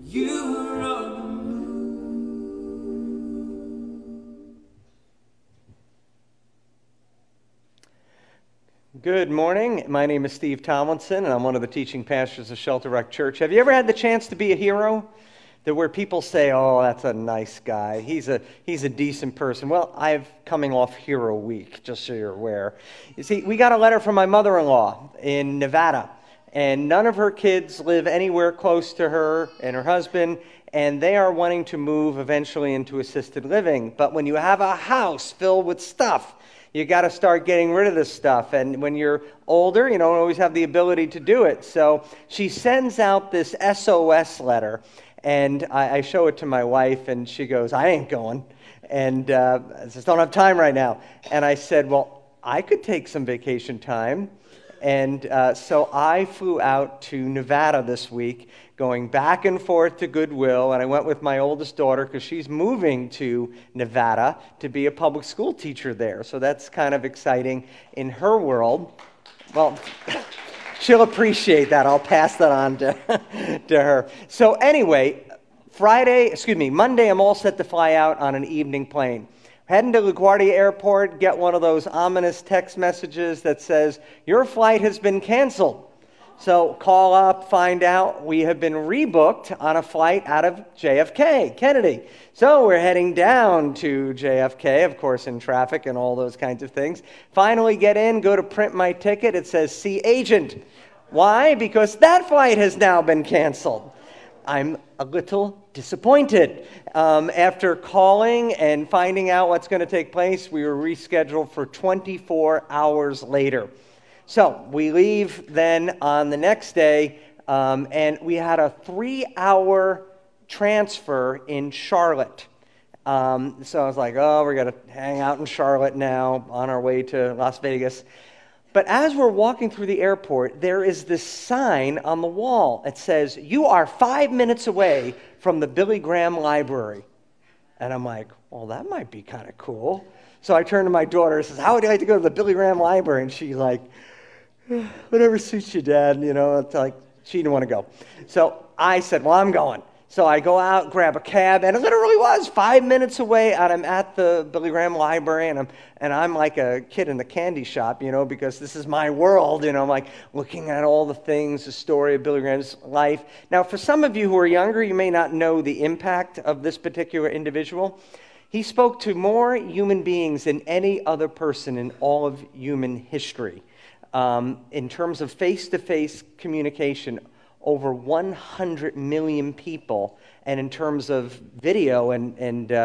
You were on the move. Good morning. My name is Steve Tomlinson, and I'm one of the teaching pastors of Shelter Rock Church. Have you ever had the chance to be a hero? Where people say, "Oh, that's a nice guy. He's a decent person." Well, I'm coming off Hero Week, just so you're aware. You see, we got a letter from my mother-in-law in Nevada, and none of her kids live anywhere close to her and her husband, and they are wanting to move eventually into assisted living. But when you have a house filled with stuff, you got to start getting rid of this stuff. And when you're older, you don't always have the ability to do it. So she sends out this SOS letter. And I show it to my wife, and she goes, "I ain't going." And I just don't have time right now. And I said, "Well, I could take some vacation time." And so I flew out to Nevada this week, going back and forth to Goodwill. And I went with my oldest daughter because she's moving to Nevada to be a public school teacher there. So that's kind of exciting in her world. Well... She'll appreciate that. I'll pass that on to her. So anyway, Monday, I'm all set to fly out on an evening plane. Heading to LaGuardia Airport, get one of those ominous text messages that says, "Your flight has been canceled." So call up, find out we have been rebooked on a flight out of JFK, Kennedy. So we're heading down to JFK, of course, in traffic and all those kinds of things. Finally get in, go to print my ticket. It says, "See agent." Why? Because that flight has now been canceled. I'm a little disappointed. After calling and finding out what's going to take place, we were rescheduled for 24 hours later. So we leave then on the next day, and we had a 3-hour transfer in Charlotte. So I was like, "Oh, we're going to hang out in Charlotte now on our way to Las Vegas." But as we're walking through the airport, there is this sign on the wall. It says, "You are 5 minutes away from the Billy Graham Library." And I'm like, "Well, that might be kind of cool." So I turn to my daughter and says, "How would you like to go to the Billy Graham Library?" And she's like, "Whatever suits you, Dad." It's like she didn't want to go. So I said, "Well, I'm going." So I go out, grab a cab, and it literally was 5 minutes away, and I'm at the Billy Graham Library, and I'm like a kid in the candy shop, because this is my world. I'm like looking at all the things, the story of Billy Graham's life. Now, for some of you who are younger, you may not know the impact of this particular individual. He spoke to more human beings than any other person in all of human history. In terms of face-to-face communication, over 100 million people, and in terms of video and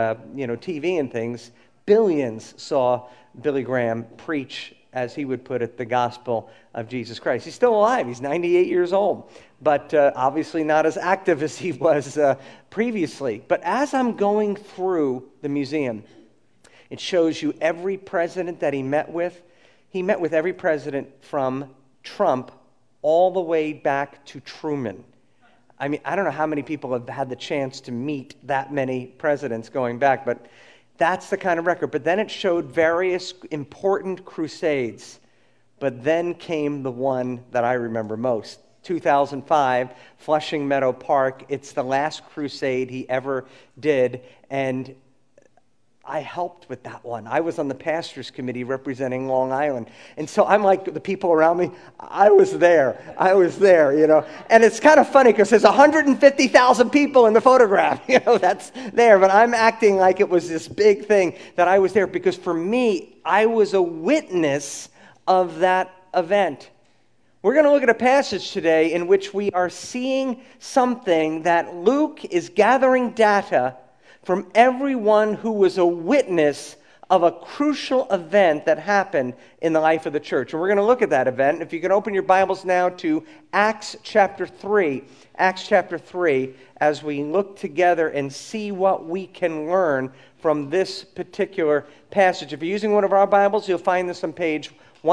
TV and things, billions saw Billy Graham preach, as he would put it, the gospel of Jesus Christ. He's still alive. He's 98 years old, but obviously not as active as he was previously. But as I'm going through the museum, it shows you every president that he met with. He met with every president from Trump all the way back to Truman. I mean, I don't know how many people have had the chance to meet that many presidents going back, but that's the kind of record. But then it showed various important crusades. But then came the one that I remember most. 2005, Flushing Meadow Park. It's the last crusade he ever did, and I helped with that one. I was on the pastors committee representing Long Island. And so I'm like the people around me, I was there, And it's kind of funny because there's 150,000 people in the photograph, that's there. But I'm acting like it was this big thing that I was there because for me, I was a witness of that event. We're going to look at a passage today in which we are seeing something that Luke is gathering data from everyone who was a witness of a crucial event that happened in the life of the church. And we're going to look at that event. If you can open your Bibles now to Acts chapter 3. Acts chapter 3, as we look together and see what we can learn from this particular passage. If you're using one of our Bibles, you'll find this on page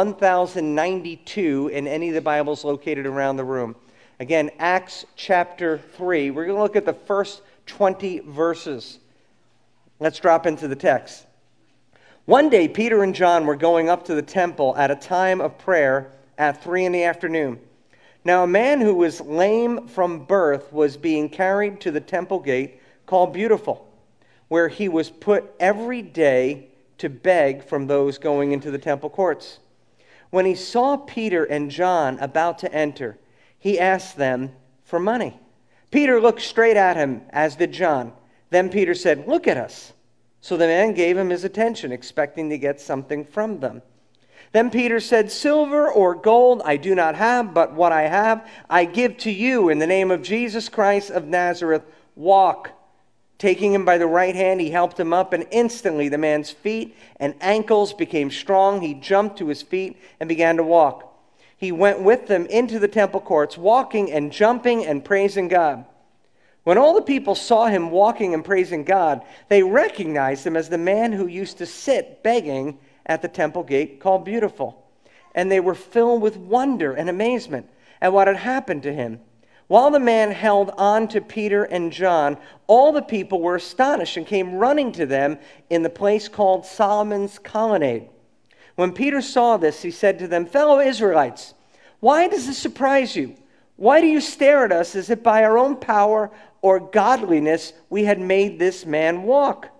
1092 in any of the Bibles located around the room. Again, Acts chapter 3. We're going to look at the first 20 verses. Let's drop into the text. One day, Peter and John were going up to the temple at a time of prayer at 3 p.m. Now a man who was lame from birth was being carried to the temple gate called Beautiful, where he was put every day to beg from those going into the temple courts. When he saw Peter and John about to enter, he asked them for money. Peter looked straight at him, as did John. Then Peter said, "Look at us." So the man gave him his attention, expecting to get something from them. Then Peter said, "Silver or gold I do not have, but what I have I give to you. In the name of Jesus Christ of Nazareth, walk." Taking him by the right hand, he helped him up, and instantly the man's feet and ankles became strong. He jumped to his feet and began to walk. He went with them into the temple courts, walking and jumping and praising God. When all the people saw him walking and praising God, they recognized him as the man who used to sit begging at the temple gate called Beautiful. And they were filled with wonder and amazement at what had happened to him. While the man held on to Peter and John, all the people were astonished and came running to them in the place called Solomon's Colonnade. When Peter saw this, he said to them, "Fellow Israelites, why does this surprise you? Why do you stare at us as if by our own power or godliness we had made this man walk?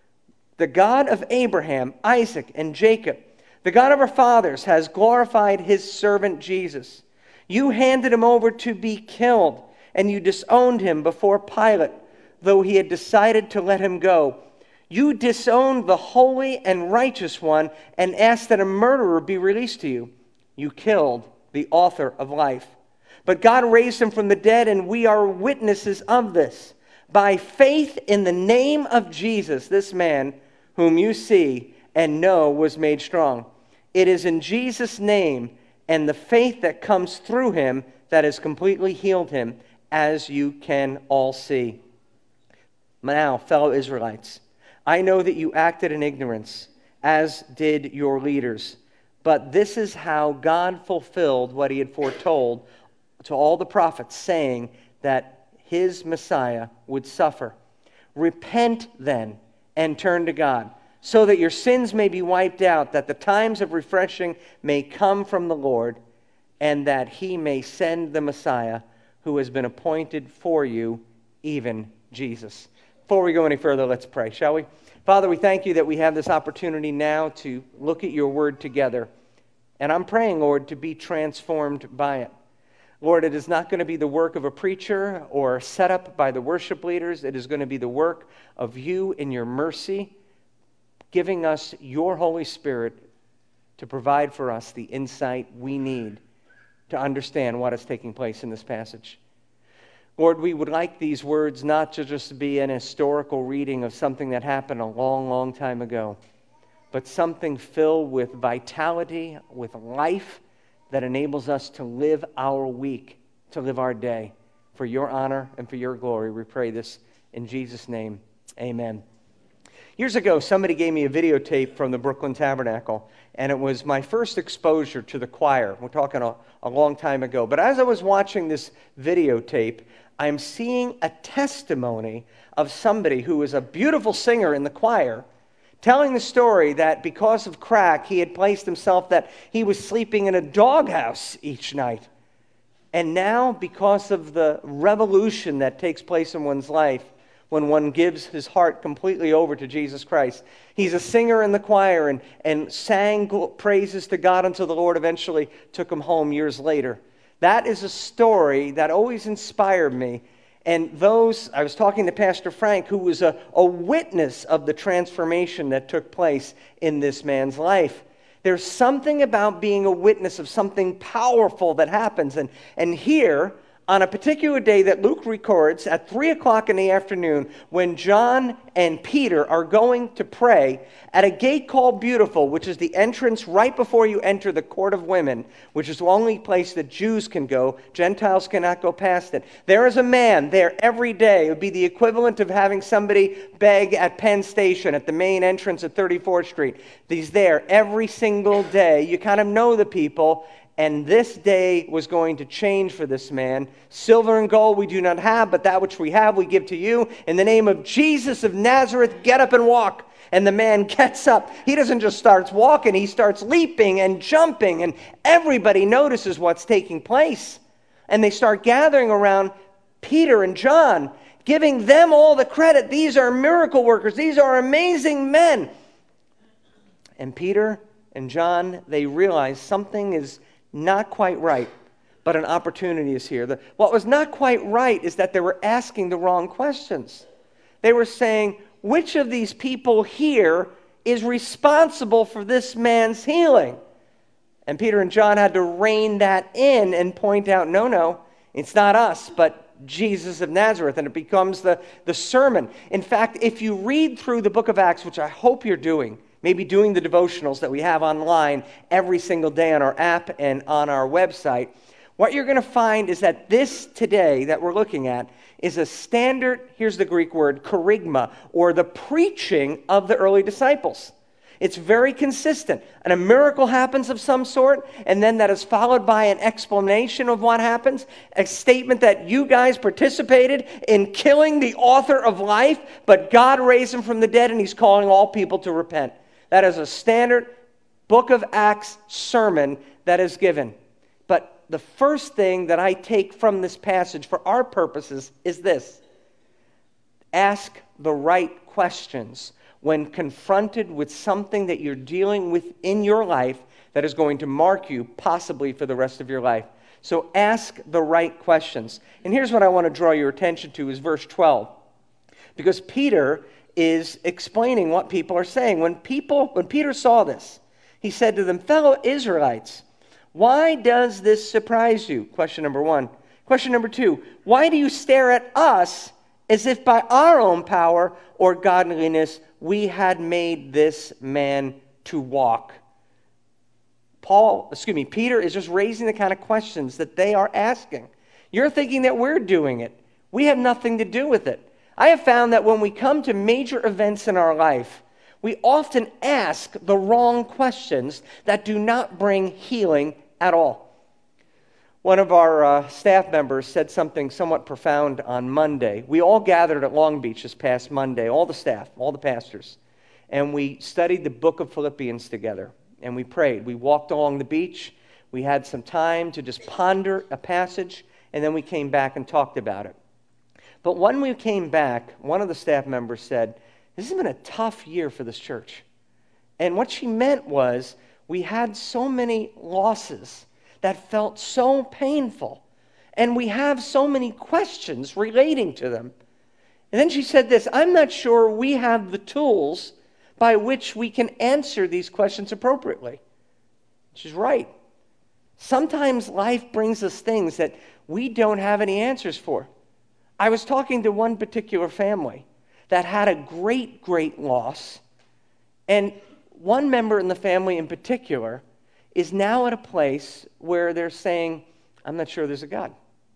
The God of Abraham, Isaac, and Jacob, the God of our fathers, has glorified his servant Jesus. You handed him over to be killed, and you disowned him before Pilate, though he had decided to let him go. You disowned the holy and righteous one and asked that a murderer be released to you. You killed the author of life. But God raised him from the dead, and we are witnesses of this. By faith in the name of Jesus, this man whom you see and know was made strong. It is in Jesus' name and the faith that comes through him that has completely healed him, as you can all see. Now, fellow Israelites, I know that you acted in ignorance, as did your leaders. But this is how God fulfilled what he had foretold to all the prophets, saying that his Messiah would suffer. Repent then and turn to God, so that your sins may be wiped out, that the times of refreshing may come from the Lord, and that he may send the Messiah who has been appointed for you, even Jesus. Before we go any further, let's pray, shall we? Father, we thank you that we have this opportunity now to look at your word together. And I'm praying, Lord, to be transformed by it. Lord, it is not going to be the work of a preacher or set up by the worship leaders. It is going to be the work of you in your mercy, giving us your Holy Spirit to provide for us the insight we need to understand what is taking place in this passage. Lord, we would like these words not to just be an historical reading of something that happened a long, long time ago, but something filled with vitality, with life that enables us to live our week, to live our day. For your honor and for your glory, we pray this in Jesus' name. Amen. Years ago, somebody gave me a videotape from the Brooklyn Tabernacle, and it was my first exposure to the choir. We're talking a long time ago. But as I was watching this videotape, I'm seeing a testimony of somebody who was a beautiful singer in the choir, telling the story that because of crack, he had placed himself that he was sleeping in a doghouse each night. And now, because of the revolution that takes place in one's life, when one gives his heart completely over to Jesus Christ. He's a singer in the choir and sang praises to God until the Lord eventually took him home years later. That is a story that always inspired me. And I was talking to Pastor Frank, who was a witness of the transformation that took place in this man's life. There's something about being a witness of something powerful that happens. And here, on a particular day that Luke records at 3 o'clock in the afternoon, when John and Peter are going to pray at a gate called Beautiful, which is the entrance right before you enter the court of women, which is the only place that Jews can go. Gentiles cannot go past it. There is a man there every day. It would be the equivalent of having somebody beg at Penn Station at the main entrance at 34th Street. He's there every single day. You kind of know the people. And this day was going to change for this man. Silver and gold we do not have, but that which we have we give to you. In the name of Jesus of Nazareth, get up and walk. And the man gets up. He doesn't just start walking, he starts leaping and jumping, and everybody notices what's taking place. and they start gathering around Peter and John, giving them all the credit. These are miracle workers. These are amazing men. And Peter and John, they realize something is not quite right, but an opportunity is here. What was not quite right is that they were asking the wrong questions. They were saying, which of these people here is responsible for this man's healing? And Peter and John had to rein that in and point out, no, it's not us, but Jesus of Nazareth. And it becomes the sermon. In fact, if you read through the book of Acts, which I hope you're doing, maybe doing the devotionals that we have online every single day on our app and on our website, what you're going to find is that this today that we're looking at is a standard, here's the Greek word, kerygma, or the preaching of the early disciples. It's very consistent. And a miracle happens of some sort, and then that is followed by an explanation of what happens, a statement that you guys participated in killing the author of life, but God raised him from the dead, and he's calling all people to repent. That is a standard book of Acts sermon that is given. But the first thing that I take from this passage for our purposes is this: ask the right questions when confronted with something that you're dealing with in your life that is going to mark you possibly for the rest of your life. So ask the right questions. And here's what I want to draw your attention to is verse 12. Because Peter is explaining what people are saying. When Peter saw this, he said to them, "Fellow Israelites, why does this surprise you?" Question number one. Question number two, why do you stare at us as if by our own power or godliness we had made this man to walk? Peter is just raising the kind of questions that they are asking. You're thinking that we're doing it. We have nothing to do with it. I have found that when we come to major events in our life, we often ask the wrong questions that do not bring healing at all. One of our staff members said something somewhat profound on Monday. We all gathered at Long Beach this past Monday, all the staff, all the pastors, and we studied the book of Philippians together, and we prayed. We walked along the beach. We had some time to just ponder a passage, and then we came back and talked about it. But when we came back, one of the staff members said, "This has been a tough year for this church." And what she meant was, we had so many losses that felt so painful, and we have so many questions relating to them. And then she said this, "I'm not sure we have the tools by which we can answer these questions appropriately." She's right. Sometimes life brings us things that we don't have any answers for. I was talking to one particular family that had a great, great loss, and one member in the family in particular is now at a place where they're saying, "I'm not sure there's a God.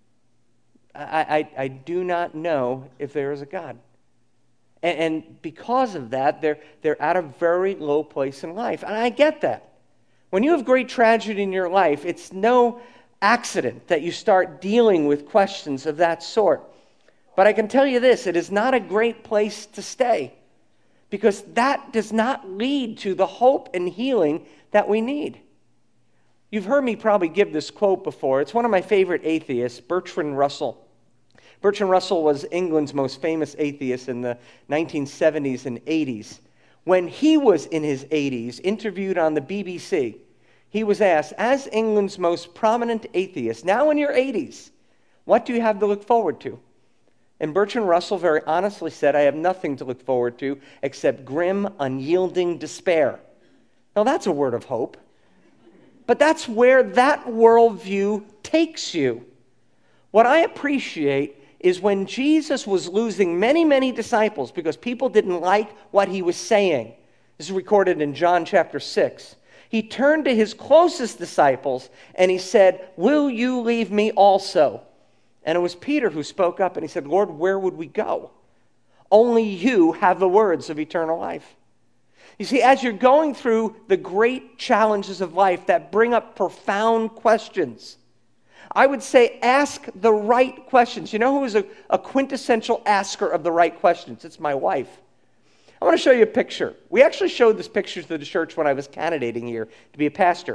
I do not know if there is a God." And because of that, they're at a very low place in life. And I get that. When you have great tragedy in your life, it's no accident that you start dealing with questions of that sort. But I can tell you this, it is not a great place to stay, because that does not lead to the hope and healing that we need. You've heard me probably give this quote before. It's one of my favorite atheists, Bertrand Russell. Bertrand Russell was England's most famous atheist in the 1970s and 80s. When he was in his 80s, interviewed on the BBC, he was asked, as England's most prominent atheist, now in your 80s, what do you have to look forward to? And Bertrand Russell very honestly said, "I have nothing to look forward to except grim, unyielding despair." Now that's a word of hope. But that's where that worldview takes you. What I appreciate is when Jesus was losing many, many disciples because people didn't like what he was saying. This is recorded in John chapter 6. He turned to his closest disciples and he said, "Will you leave me also?" And it was Peter who spoke up and he said, "Lord, where would we go? Only you have the words of eternal life." You see, as you're going through the great challenges of life that bring up profound questions, I would say ask the right questions. You know who is a quintessential asker of the right questions? It's my wife. I want to show you a picture. We actually showed this picture to the church when I was candidating here to be a pastor.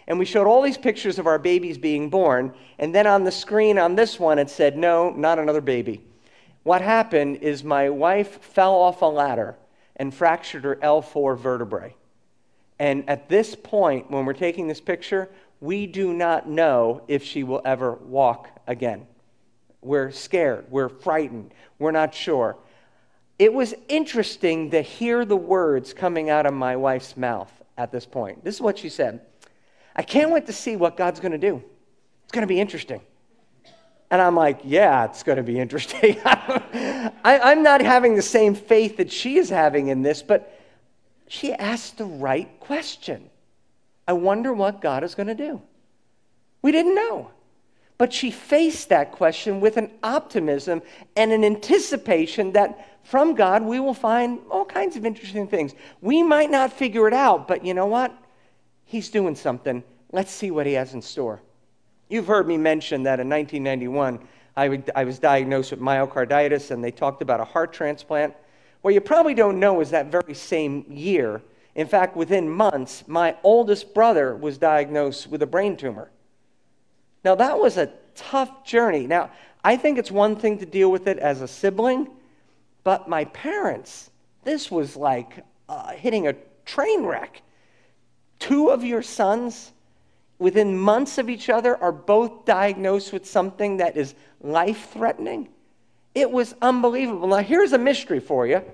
And we showed all these pictures of our babies being born, and then on the screen on this one it said, no, not another baby. What happened is my wife fell off a ladder and fractured her L4 vertebrae. And at this point, when we're taking this picture, we do not know if she will ever walk again. We're scared. We're frightened. We're not sure. It was interesting to hear the words coming out of my wife's mouth at this point. This is what she said. I can't wait to see what God's going to do. It's going to be interesting. And I'm like, yeah, it's going to be interesting. I'm not having the same faith that she is having in this, but she asked the right question. I wonder what God is going to do. We didn't know. But she faced that question with an optimism and an anticipation that from God we will find all kinds of interesting things. We might not figure it out, but you know what? He's doing something. Let's see what he has in store. You've heard me mention that in 1991, I was diagnosed with myocarditis, and they talked about a heart transplant. What you probably don't know is that very same year, in fact, within months, my oldest brother was diagnosed with a brain tumor. Now, that was a tough journey. Now, I think it's one thing to deal with it as a sibling, but my parents, this was like hitting a train wreck. Two of your sons, within months of each other, are both diagnosed with something that is life-threatening. It was unbelievable. Now, here's a mystery for you.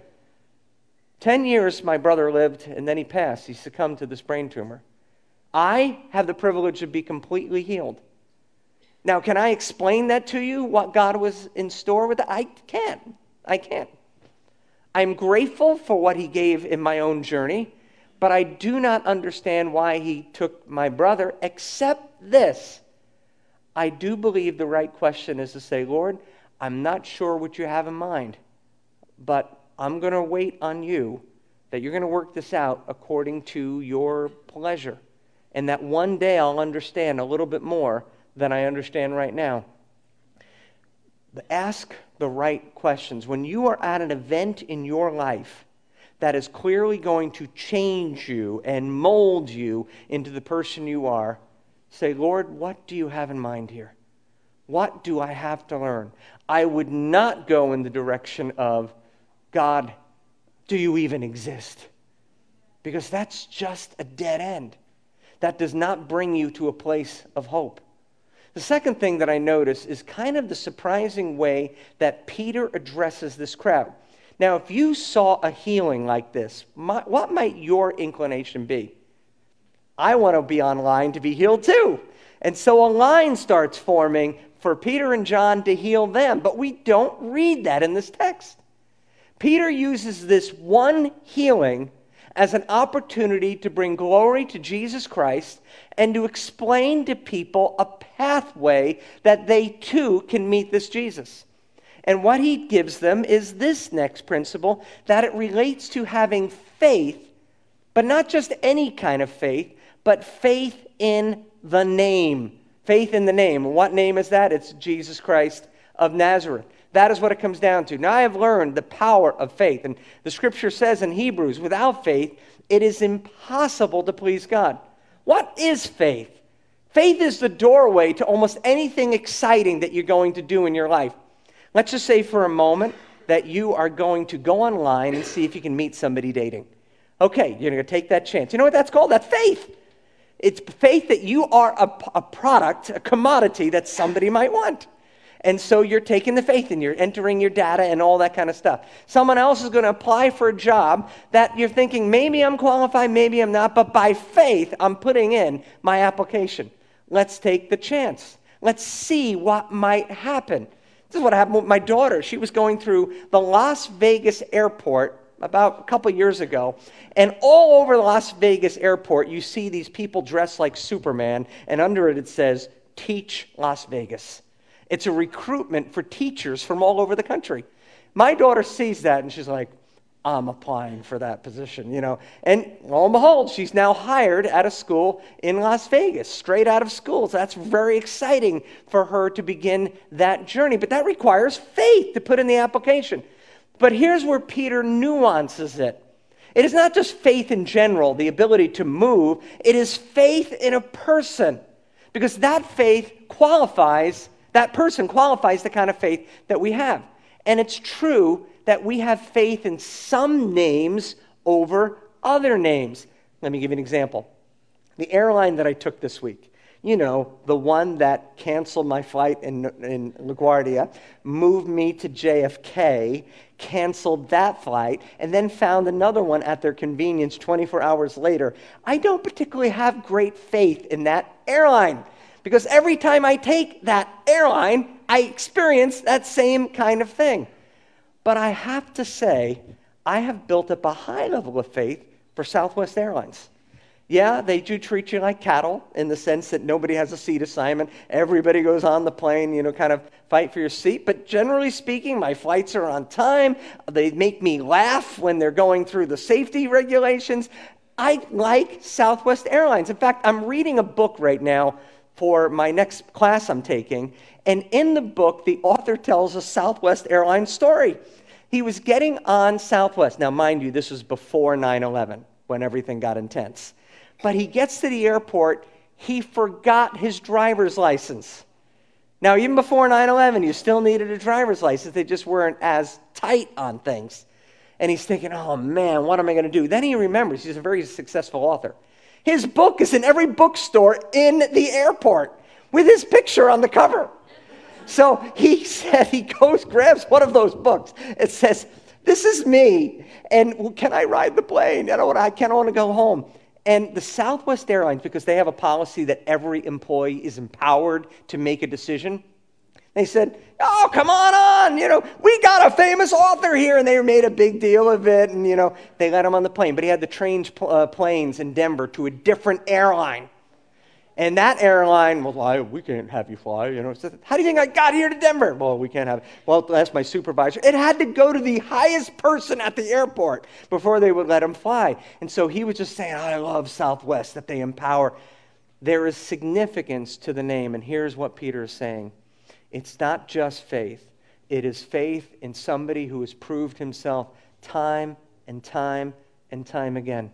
10 years my brother lived, and then he passed. He succumbed to this brain tumor. I have the privilege of being completely healed. Now, can I explain that to you, what God was in store with it? I can't. I'm grateful for what he gave in my own journey, but I do not understand why he took my brother, except this. I do believe the right question is to say, Lord, I'm not sure what you have in mind, but I'm going to wait on you, that you're going to work this out according to your pleasure, and that one day I'll understand a little bit more than I understand right now. Ask the right questions. When you are at an event in your life that is clearly going to change you and mold you into the person you are, say, Lord, what do you have in mind here? What do I have to learn? I would not go in the direction of, God, do you even exist? Because that's just a dead end. That does not bring you to a place of hope. The second thing that I notice is kind of the surprising way that Peter addresses this crowd. Now, if you saw a healing like this, what might your inclination be? I want to be online to be healed too. And so a line starts forming for Peter and John to heal them, but we don't read that in this text. Peter uses this one healing as an opportunity to bring glory to Jesus Christ and to explain to people a pathway that they too can meet this Jesus. And what he gives them is this next principle, that it relates to having faith, but not just any kind of faith, but faith in the name. Faith in the name. What name is that? It's Jesus Christ of Nazareth. That is what it comes down to. Now I have learned the power of faith. And the scripture says in Hebrews, without faith, it is impossible to please God. What is faith? Faith is the doorway to almost anything exciting that you're going to do in your life. Let's just say for a moment that you are going to go online and see if you can meet somebody dating. Okay, you're going to take that chance. You know what that's called? That's faith. It's faith that you are a product, a commodity that somebody might want. And so you're taking the faith and you're entering your data and all that kind of stuff. Someone else is going to apply for a job that you're thinking, maybe I'm qualified, maybe I'm not, but by faith, I'm putting in my application. Let's take the chance. Let's see what might happen. This is what happened with my daughter. She was going through the Las Vegas airport about a couple years ago, and all over the Las Vegas airport, you see these people dressed like Superman, and under it says, Teach Las Vegas. It's a recruitment for teachers from all over the country. My daughter sees that, and she's like, I'm applying for that position, And lo and behold, she's now hired at a school in Las Vegas, straight out of school. So that's very exciting for her to begin that journey. But that requires faith to put in the application. But here's where Peter nuances it. It is not just faith in general, the ability to move. It is faith in a person, because that person qualifies the kind of faith that we have. And it's true that we have faith in some names over other names. Let me give you an example. The airline that I took this week, the one that canceled my flight in LaGuardia, moved me to JFK, canceled that flight, and then found another one at their convenience 24 hours later. I don't particularly have great faith in that airline, because every time I take that airline, I experience that same kind of thing. But I have to say, I have built up a high level of faith for Southwest Airlines. Yeah, they do treat you like cattle in the sense that nobody has a seat assignment. Everybody goes on the plane, kind of fight for your seat. But generally speaking, my flights are on time. They make me laugh when they're going through the safety regulations. I like Southwest Airlines. In fact, I'm reading a book right now for my next class I'm taking. And in the book, the author tells a Southwest Airlines story. He was getting on Southwest. Now, mind you, this was before 9/11, when everything got intense. But he gets to the airport, he forgot his driver's license. Now, even before 9/11, you still needed a driver's license. They just weren't as tight on things. And he's thinking, oh man, what am I going to do? Then he remembers, he's a very successful author. His book is in every bookstore in the airport with his picture on the cover. So he said, he grabs one of those books. It says, this is me, and can I ride the plane? I kind of want to go home. And the Southwest Airlines, because they have a policy that every employee is empowered to make a decision, they said, oh, come on, we got a famous author here. And they made a big deal of it, and, they let him on the plane. But he had to change planes in Denver to a different airline. And that airline, well, we can't have you fly. Said, how do you think I got here to Denver? Well, we can't have it. Well, that's my supervisor. It had to go to the highest person at the airport before they would let him fly. And so he was just saying, I love Southwest, that they empower. There is significance to the name, and here's what Peter is saying. It's not just faith. It is faith in somebody who has proved himself time and time and time again.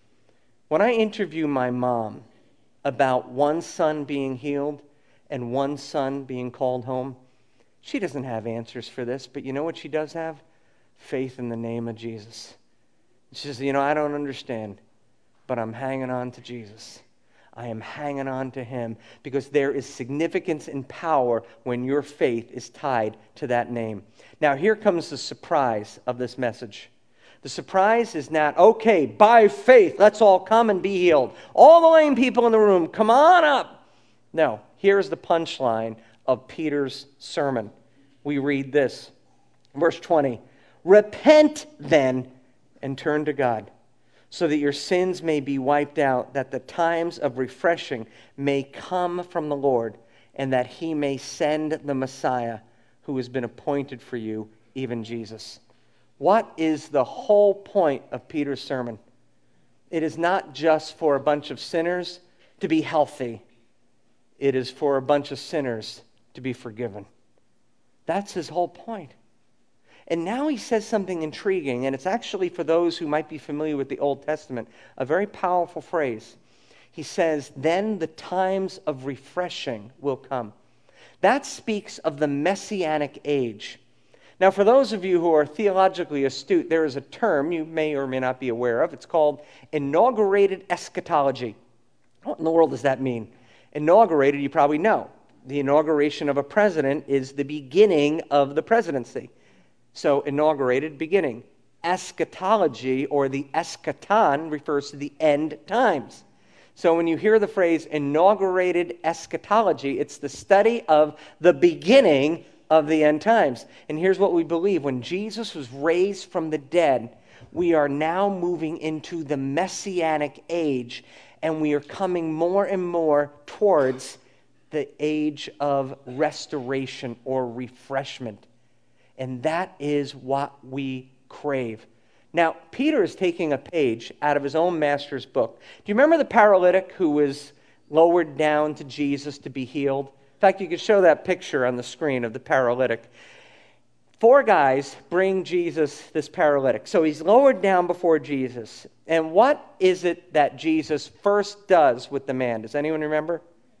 When I interview my mom about one son being healed and one son being called home, she doesn't have answers for this, but you know what she does have? Faith in the name of Jesus. She says, I don't understand, but I'm hanging on to Jesus. I am hanging on to him, because there is significance and power when your faith is tied to that name. Now, here comes the surprise of this message. The surprise is not, okay, by faith, let's all come and be healed. All the lame people in the room, come on up. No, here's the punchline of Peter's sermon. We read this, verse 20. Repent then and turn to God, so that your sins may be wiped out, that the times of refreshing may come from the Lord, and that he may send the Messiah who has been appointed for you, even Jesus. What is the whole point of Peter's sermon? It is not just for a bunch of sinners to be healthy. It is for a bunch of sinners to be forgiven. That's his whole point. And now he says something intriguing, and it's actually, for those who might be familiar with the Old Testament, a very powerful phrase. He says, then the times of refreshing will come. That speaks of the Messianic age. Now, for those of you who are theologically astute, there is a term you may or may not be aware of. It's called inaugurated eschatology. What in the world does that mean? Inaugurated, you probably know. The inauguration of a president is the beginning of the presidency. So, inaugurated, beginning. Eschatology, or the eschaton, refers to the end times. So when you hear the phrase inaugurated eschatology, it's the study of the beginning of the end times. And here's what we believe. When Jesus was raised from the dead, we are now moving into the Messianic age, and we are coming more and more towards the age of restoration or refreshment. And that is what we crave. Now, Peter is taking a page out of his own master's book. Do you remember the paralytic who was lowered down to Jesus to be healed? In fact, you could show that picture on the screen of the paralytic. 4 guys bring Jesus this paralytic. So he's lowered down before Jesus. And what is it that Jesus first does with the man? Does anyone remember?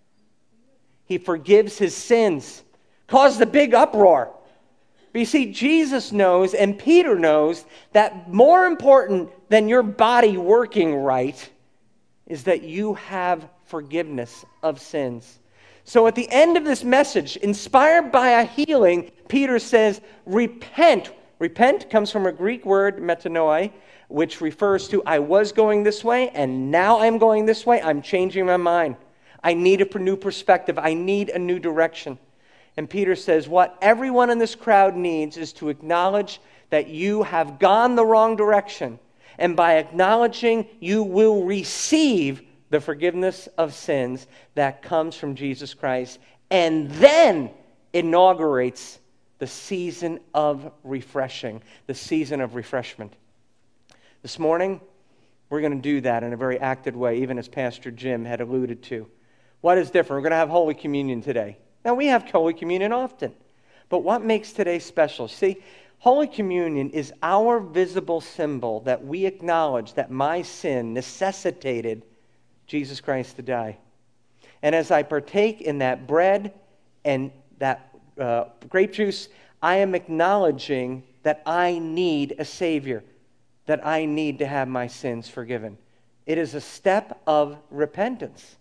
He forgives his sins. Caused a big uproar. But you see, Jesus knows and Peter knows that more important than your body working right is that you have forgiveness of sins. So at the end of this message, inspired by a healing, Peter says, repent. Repent comes from a Greek word, metanoia, which refers to I was going this way and now I'm going this way. I'm changing my mind. I need a new perspective. I need a new direction. And Peter says, what everyone in this crowd needs is to acknowledge that you have gone the wrong direction. And by acknowledging, you will receive the forgiveness of sins that comes from Jesus Christ, and then inaugurates the season of refreshing, the season of refreshment. This morning, we're going to do that in a very active way, even as Pastor Jim had alluded to. What is different? We're going to have Holy Communion today. Now, we have Holy Communion often, but what makes today special? See, Holy Communion is our visible symbol that we acknowledge that my sin necessitated Jesus Christ to die. And as I partake in that bread and that grape juice, I am acknowledging that I need a Savior, that I need to have my sins forgiven. It is a step of repentance.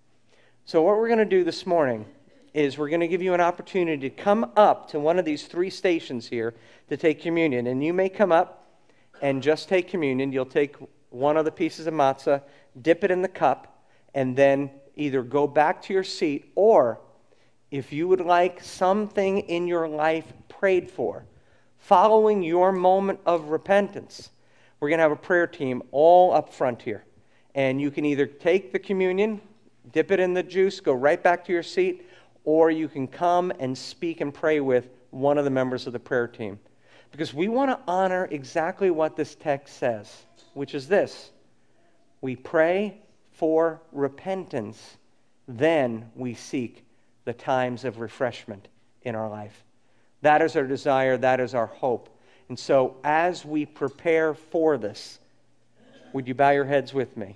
So what we're going to do this morning is we're going to give you an opportunity to come up to one of these 3 stations here to take communion. And you may come up and just take communion. You'll take one of the pieces of matzah, dip it in the cup, and then either go back to your seat, or if you would like something in your life prayed for, following your moment of repentance, we're going to have a prayer team all up front here. And you can either take the communion, dip it in the juice, go right back to your seat, or you can come and speak and pray with one of the members of the prayer team. Because we want to honor exactly what this text says, which is this: we pray for repentance, then we seek the times of refreshment in our life. That is our desire, that is our hope. And so as we prepare for this, would you bow your heads with me?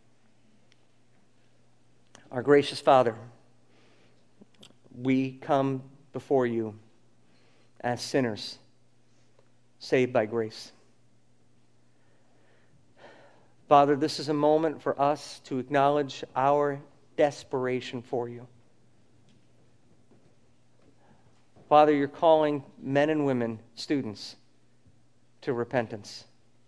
Our gracious Father, we come before you as sinners, saved by grace. Father, this is a moment for us to acknowledge our desperation for you. Father, you're calling men and women, students, to repentance.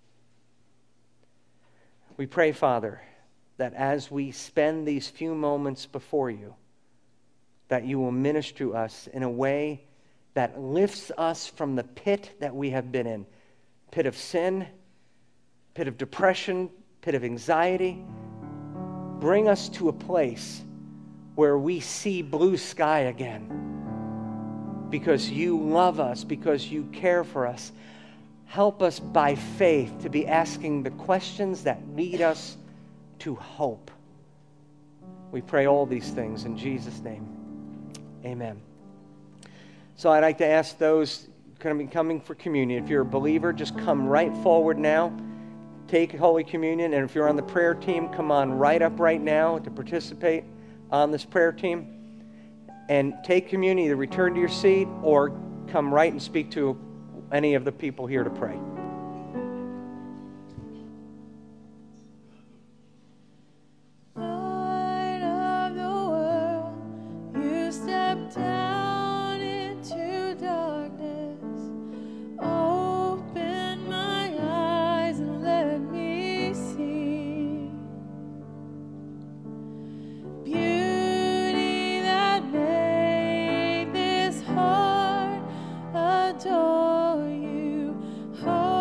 We pray, Father, that as we spend these few moments before you, that you will minister to us in a way that lifts us from the pit that we have been in. Pit of sin, pit of depression, pit of anxiety. Bring us to a place where we see blue sky again. Because you love us, because you care for us. Help us by faith to be asking the questions that lead us to hope. We pray all these things in Jesus' name. Amen. So I'd like to ask those going to be coming for communion, if you're a believer, just come right forward now. Take Holy Communion. And if you're on the prayer team, come on right up right now to participate on this prayer team. And take communion, either return to your seat or come right and speak to any of the people here to pray. Adore you.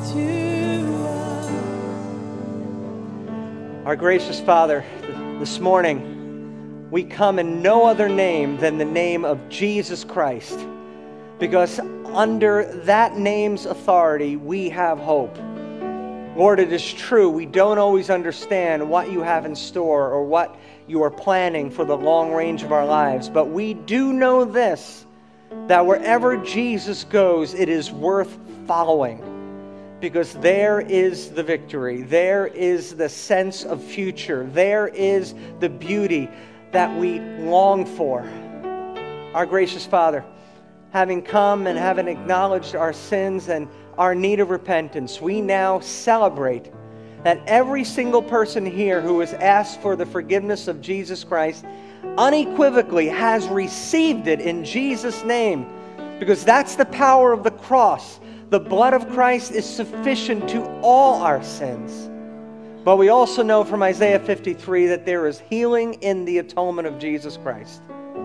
to us. Our gracious Father, this morning we come in no other name than the name of Jesus Christ, because under that name's authority we have hope. Lord, it is true, we don't always understand what you have in store or what you are planning for the long range of our lives, but we do know this, that wherever Jesus goes, it is worth following, because there is the victory, there is the sense of future, there is the beauty that we long for. Our gracious Father, having come and having acknowledged our sins and our need of repentance, we now celebrate that every single person here who has asked for the forgiveness of Jesus Christ unequivocally has received it in Jesus' name, because that's the power of the cross. The blood of Christ is sufficient to all our sins. But we also know from Isaiah 53 that there is healing in the atonement of Jesus Christ.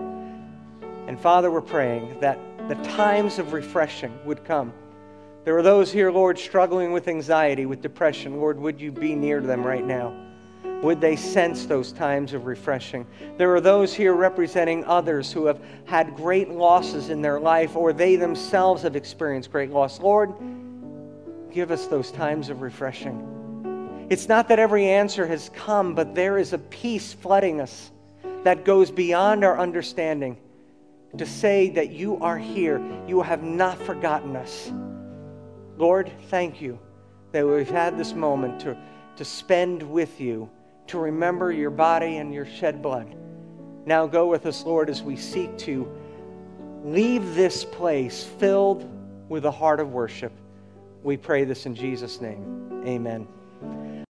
And Father, we're praying that the times of refreshing would come. There are those here, Lord, struggling with anxiety, with depression. Lord, would you be near to them right now? Would they sense those times of refreshing? There are those here representing others who have had great losses in their life, or they themselves have experienced great loss. Lord, give us those times of refreshing. It's not that every answer has come, but there is a peace flooding us that goes beyond our understanding, to say that you are here. You have not forgotten us. Lord, thank you that we've had this moment to spend with you, to remember your body and your shed blood. Now go with us, Lord, as we seek to leave this place filled with a heart of worship. We pray this in Jesus' name. Amen.